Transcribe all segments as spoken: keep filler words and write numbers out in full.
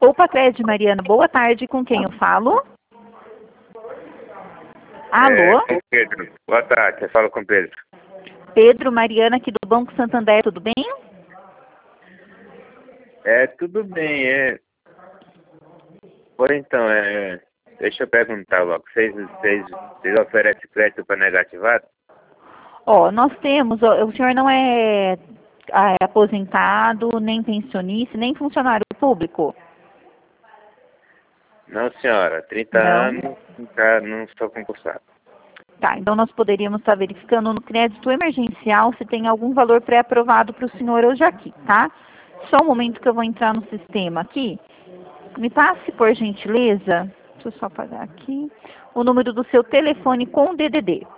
Opa, Crédito Mariana, boa tarde, com quem eu falo? Alô? É, Pedro, boa tarde, eu falo com o Pedro. Pedro, Mariana aqui do Banco Santander, tudo bem? É, tudo bem, é... Por então, é... Deixa eu perguntar logo, vocês, vocês, vocês oferecem crédito para negativado? Ó, nós temos, ó, o senhor não é, ah, é aposentado, nem pensionista, nem funcionário público? Não, senhora, trinta Não. anos, nunca, não sou concursado. Tá, então nós poderíamos estar verificando no crédito emergencial se tem algum valor pré-aprovado para o senhor hoje aqui, tá? Só um momento que eu vou entrar no sistema aqui. Me passe, por gentileza, deixa eu só apagar aqui, o número do seu telefone com D D D.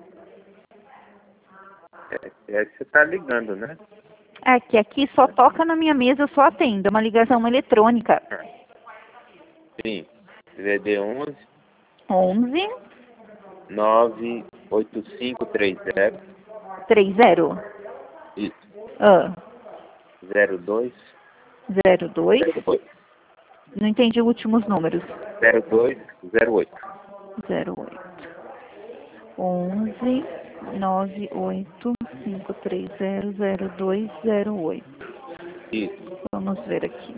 É, é que você tá ligando, né? É que aqui só toca na minha mesa, eu só atendo, é uma ligação eletrônica. Sim, D D onze onze nove oito cinco três zero trinta. isso, Ah, zero dois zero dois. zero dois Não entendi os últimos números. zero dois zero oito. zero oito. onze nove oito cinco três zero zero dois zero oito. Isso, Vamos ver aqui.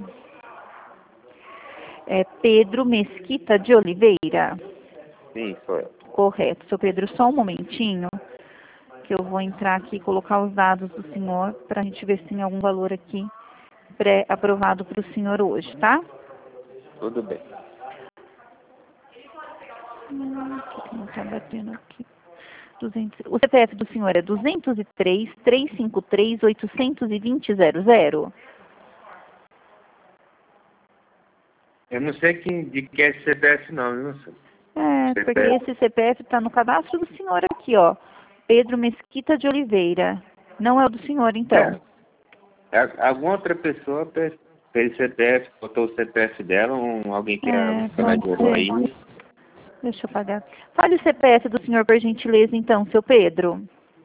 É Pedro Mesquita de Oliveira. sim, foi. Correto. Seu Pedro, só um momentinho, que eu vou entrar aqui e colocar os dados do senhor para a gente ver se tem algum valor aqui pré-aprovado para o senhor hoje, tá? Tudo bem. Hum, não tá batendo aqui. duzentos O C P F do senhor é duzentos e três, trezentos e cinquenta e três, oitocentos e vinte, zero zero. Eu não sei que, de que é esse C P F não, viu, senhor? É, C P F. porque esse C P F está no cadastro do senhor aqui, ó. Pedro Mesquita de Oliveira. Não é o do senhor, então. É, é, alguma outra pessoa fez fez C P F, botou o C P F dela, um, alguém que É, é funcionário aí. pode ser. Deixa eu pagar. Fale o C P F do senhor, por gentileza, então, seu Pedro.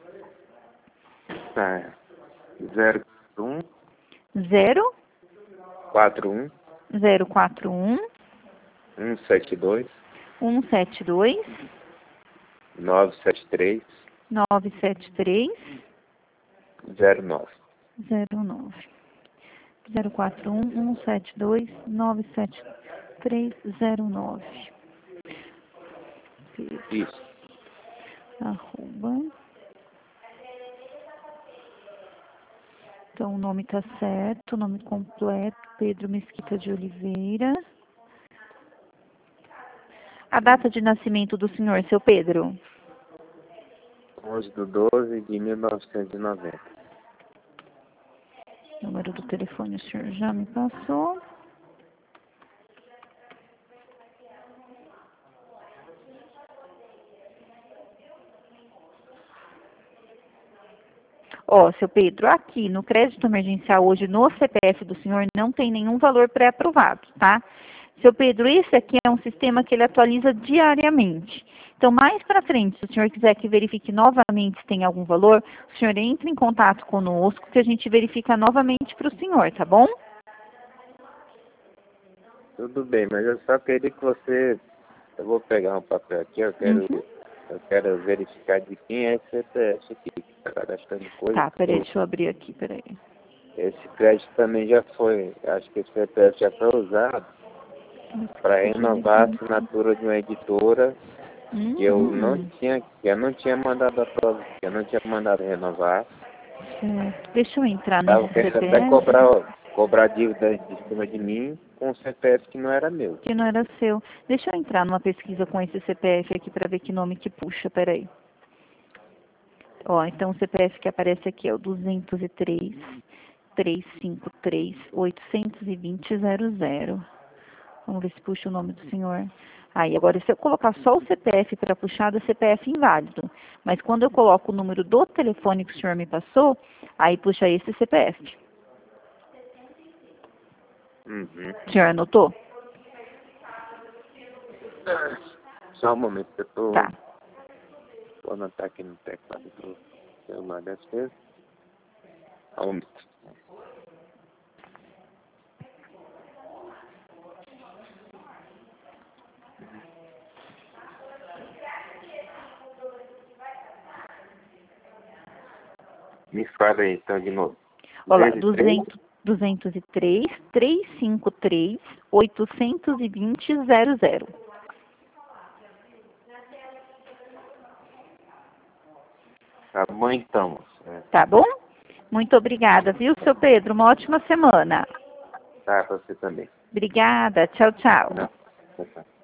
Tá. zero um Zero quatro um zero quatro um um sete dois um sete dois nove sete três nove sete três zero nove. zero nove. zero quatro um um sete dois nove sete três zero nove. Isso. Arroba. Então, o nome está certo, o nome completo, Pedro Mesquita de Oliveira. A data de nascimento do senhor, seu Pedro? onze de doze de mil novecentos e noventa. O número do telefone o senhor já me passou. Ó, seu Pedro, aqui no crédito emergencial hoje no C P F do senhor não tem nenhum valor pré-aprovado, tá? Seu Pedro, esse aqui é um sistema que ele atualiza diariamente. Então, mais para frente, se o senhor quiser que verifique novamente se tem algum valor, o senhor entra em contato conosco que a gente verifica novamente para o senhor, tá bom? Tudo bem, mas eu só queria que você... Eu vou pegar um papel aqui, eu quero, Uhum. eu quero verificar de quem é esse C P F aqui, que está cadastrando coisa. Tá, peraí, deixa eu abrir aqui, peraí. Esse crédito também já foi, acho que esse C P F já foi usado para renovar a assinatura de uma editora que eu não Hum, tinha, que eu não tinha mandado a prova, que eu não tinha mandado renovar. certo. Deixa eu entrar Tava nesse querendo até C P F. cobrar, cobrar dívida de cima de mim com um C P F que não era meu. Que não era seu. Deixa eu entrar numa pesquisa com esse C P F aqui para ver que nome que puxa, peraí. Ó, então o C P F que aparece aqui é o duzentos e três, trezentos e cinquenta e três, oitocentos e vinte, zero zero. Vamos ver se puxa o nome do senhor. Aí, agora, se eu colocar só o C P F para puxar, dá C P F inválido. Mas quando eu coloco o número do telefone que o senhor me passou, aí puxa esse C P F. Uhum. O senhor anotou? Só um momento, que eu tô, Tá. vou anotar aqui no teclado do celular das vezes. Só um momento. Me fala aí, então, de novo. Olá, duzentos, duzentos e três, trezentos e cinquenta e três, oitocentos e vinte, zero zero. Tá bom, então. É. Tá bom? Muito obrigada, viu, seu Pedro? Uma ótima semana. Tá, pra você também. Obrigada. Tchau, tchau. Não. Tchau, tchau.